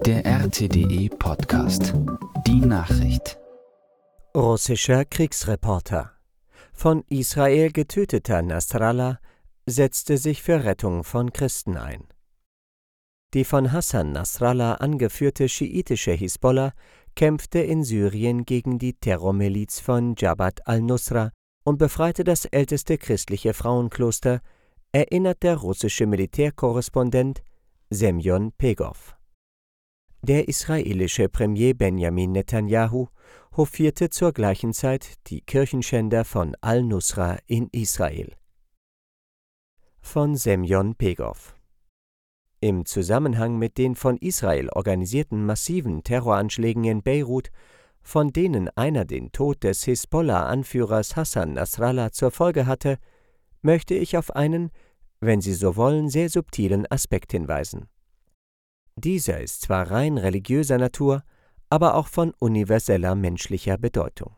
Der RTDE Podcast. Die Nachricht. Russischer Kriegsreporter. Von Israel getöteter Nasrallah setzte sich für Rettung von Christen ein. Die von Hassan Nasrallah angeführte schiitische Hisbollah kämpfte in Syrien gegen die Terrormiliz von Jabhat al-Nusra und befreite das älteste christliche Frauenkloster, erinnert der russische Militärkorrespondent Semjon Pegov. Der israelische Premier Benjamin Netanyahu hofierte zur gleichen Zeit die Kirchenschänder von al-Nusra in Israel. Von Semjon Pegov. Im Zusammenhang mit den von Israel organisierten massiven Terroranschlägen in Beirut, von denen einer den Tod des Hisbollah-Anführers Hassan Nasrallah zur Folge hatte, möchte ich auf einen, wenn Sie so wollen, sehr subtilen Aspekt hinweisen. Dieser ist zwar rein religiöser Natur, aber auch von universeller menschlicher Bedeutung.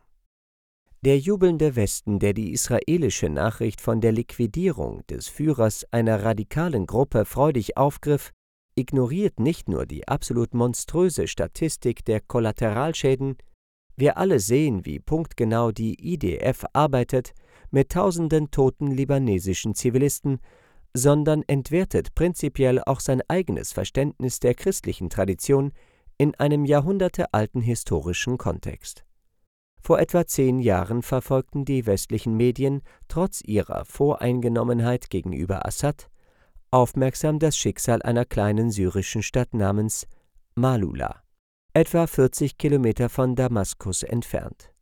Der jubelnde Westen, der die israelische Nachricht von der Liquidierung des Führers einer radikalen Gruppe freudig aufgriff, ignoriert nicht nur die absolut monströse Statistik der Kollateralschäden. Wir alle sehen, wie punktgenau die IDF arbeitet mit tausenden toten libanesischen Zivilisten, sondern entwertet prinzipiell auch sein eigenes Verständnis der christlichen Tradition in einem jahrhundertealten historischen Kontext. Vor etwa 10 Jahren verfolgten die westlichen Medien trotz ihrer Voreingenommenheit gegenüber Assad aufmerksam das Schicksal einer kleinen syrischen Stadt namens Maaloula, etwa 40 Kilometer von Damaskus entfernt.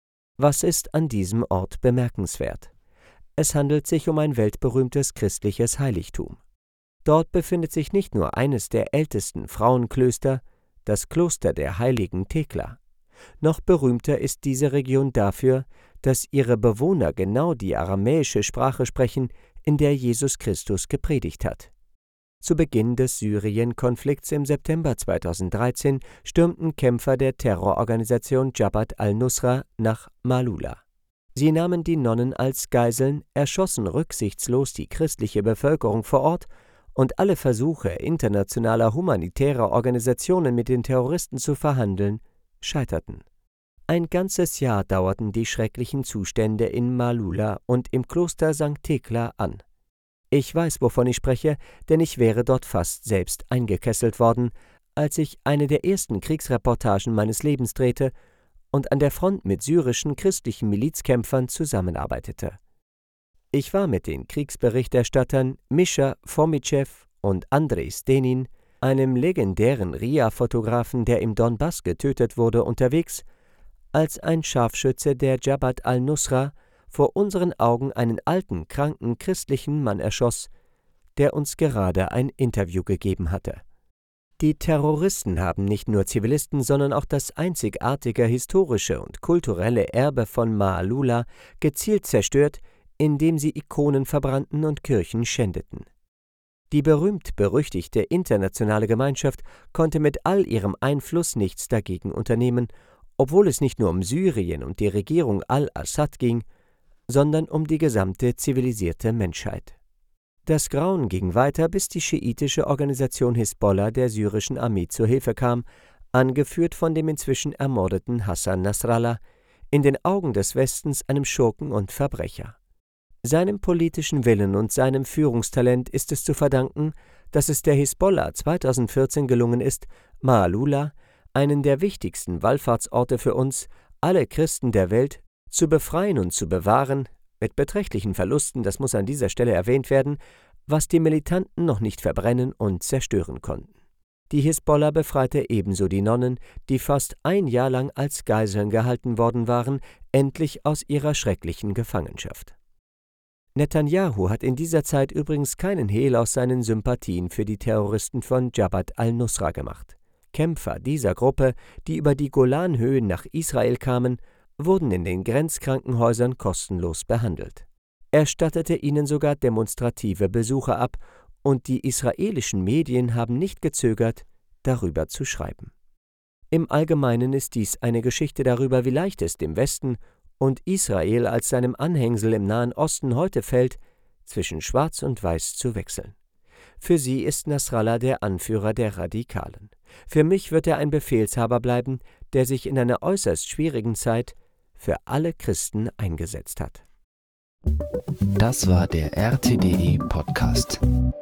Was ist an diesem Ort bemerkenswert? Es handelt sich um ein weltberühmtes christliches Heiligtum. Dort befindet sich nicht nur eines der ältesten Frauenklöster, das Kloster der heiligen Thekla. Noch berühmter ist diese Region dafür, dass ihre Bewohner genau die aramäische Sprache sprechen, in der Jesus Christus gepredigt hat. Zu Beginn des Syrien-Konflikts im September 2013 stürmten Kämpfer der Terrororganisation Jabhat al-Nusra nach Maaloula. Sie nahmen die Nonnen als Geiseln, erschossen rücksichtslos die christliche Bevölkerung vor Ort und alle Versuche internationaler humanitärer Organisationen mit den Terroristen zu verhandeln, scheiterten. Ein ganzes Jahr dauerten die schrecklichen Zustände in Maaloula und im Kloster St. Thekla an. Ich weiß, wovon ich spreche, denn ich wäre dort fast selbst eingekesselt worden, als ich eine der ersten Kriegsreportagen meines Lebens drehte und an der Front mit syrischen christlichen Milizkämpfern zusammenarbeitete. Ich war mit den Kriegsberichterstattern Mischa Fomitschew und Andrei Stenin, einem legendären RIA-Fotografen, der im Donbass getötet wurde, unterwegs, als ein Scharfschütze der Jabhat al-Nusra vor unseren Augen einen alten, kranken christlichen Mann erschoss, der uns gerade ein Interview gegeben hatte. Die Terroristen haben nicht nur Zivilisten, sondern auch das einzigartige historische und kulturelle Erbe von Maaloula gezielt zerstört, indem sie Ikonen verbrannten und Kirchen schändeten. Die berühmt-berüchtigte internationale Gemeinschaft konnte mit all ihrem Einfluss nichts dagegen unternehmen, obwohl es nicht nur um Syrien und die Regierung al-Assad ging, sondern um die gesamte zivilisierte Menschheit. Das Grauen ging weiter, bis die schiitische Organisation Hisbollah der syrischen Armee zur Hilfe kam, angeführt von dem inzwischen ermordeten Hassan Nasrallah, in den Augen des Westens einem Schurken und Verbrecher. Seinem politischen Willen und seinem Führungstalent ist es zu verdanken, dass es der Hisbollah 2014 gelungen ist, Maaloula, einen der wichtigsten Wallfahrtsorte für uns, alle Christen der Welt, zu befreien und zu bewahren, mit beträchtlichen Verlusten, das muss an dieser Stelle erwähnt werden, was die Militanten noch nicht verbrennen und zerstören konnten. Die Hisbollah befreite ebenso die Nonnen, die fast ein Jahr lang als Geiseln gehalten worden waren, endlich aus ihrer schrecklichen Gefangenschaft. Netanyahu hat in dieser Zeit übrigens keinen Hehl aus seinen Sympathien für die Terroristen von Jabhat al-Nusra gemacht. Kämpfer dieser Gruppe, die über die Golanhöhen nach Israel kamen, wurden in den Grenzkrankenhäusern kostenlos behandelt. Er stattete ihnen sogar demonstrative Besuche ab, und die israelischen Medien haben nicht gezögert, darüber zu schreiben. Im Allgemeinen ist dies eine Geschichte darüber, wie leicht es dem Westen und Israel als seinem Anhängsel im Nahen Osten heute fällt, zwischen Schwarz und Weiß zu wechseln. Für sie ist Nasrallah der Anführer der Radikalen. Für mich wird er ein Befehlshaber bleiben, der sich in einer äußerst schwierigen Zeit für alle Christen eingesetzt hat. Das war der RTDE Podcast.